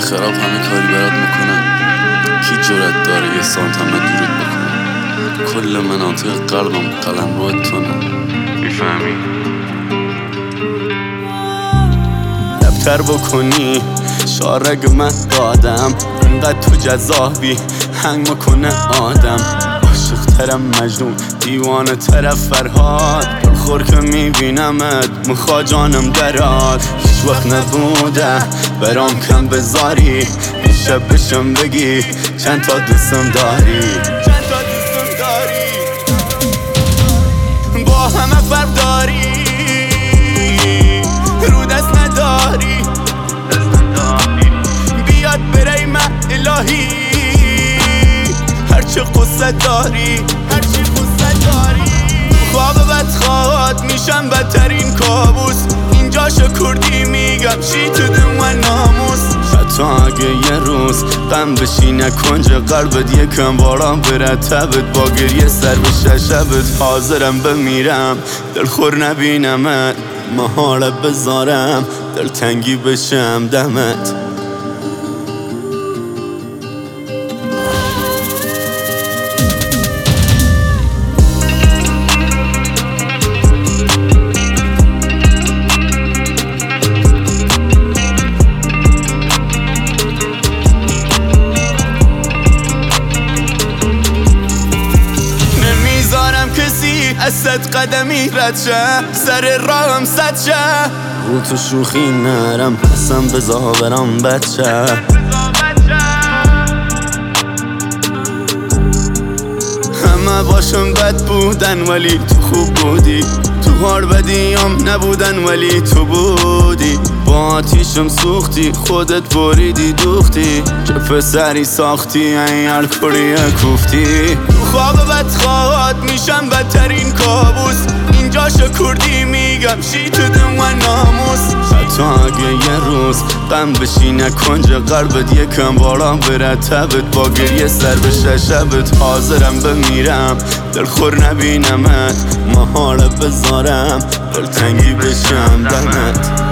خراب همه کاری برات میکنن، کی جرأت داره یه سانتم دورت بکنه؟ کل مناطق قلبم قلمرو تونه، میفهمی؟ دفتر بکنی شارگ من دادم، انقدر تو جذابی هنگ میکنه آدم. عاشق ترم مجنون، دیوانه طرف فرهاد، خور که میبینمت مخوا جانم دراد. هیچ وقت نبوده برام کم بذاری، شب بشم بگی چند تا دوستم داری، با همه فرق داری، رو دست نداری، بیاد بری من الهی، هرچه قصه داری، خواب بدخواد میشم بدترین کابوس. اینجا شکردی میگم شی تو دم ناموس. حتی اگه یه روز غم بشینه کنج قلبت، یکم باران بره تبت، با گریه سر بشه شبت، حاضرم بمیرم دلخور نبینمت، محاله بذارم دلتنگی بشم دمت. از 100 قدمی رد شه، سر راهم سد شه، رو تو شوخی نرم حسن بزا برام بچه. همه باشم بد بودن ولی تو خوب بودی، تو هار بدیام نبودن ولی تو بودی. با آتیشم سوختی خودت بریدی دوختی، چه پسری ساختی این الکوری کوفتی. خواب بدخواد میشم بدترین کابوس. اینجا شکردی میگم شی تو دم و ناموس. حتی اگه یه روز غم بشینه کنج قلبت، یکم باران بره تبت، با گریه سر بشه شبت، حاضرم بمیرم دلخور نبینمت، محاله بذارم دلتنگی بشم دمت.